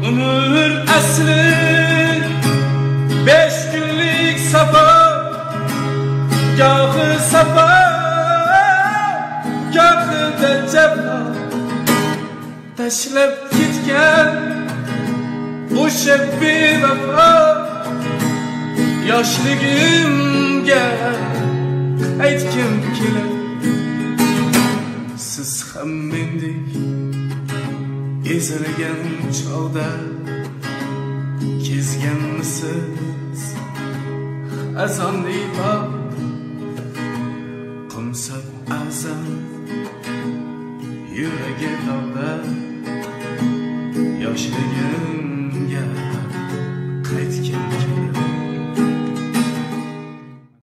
Ömür asli 5 günlük safar, gahı safar, gahı da cefa. Tashlab ketgan o'sha bevafa, yoshligimga aytgim keladi. Siz ham mendek ezilgan chog'da kezganmisiz xazonli bog', qumsab azam yuragi dog'da yoshligim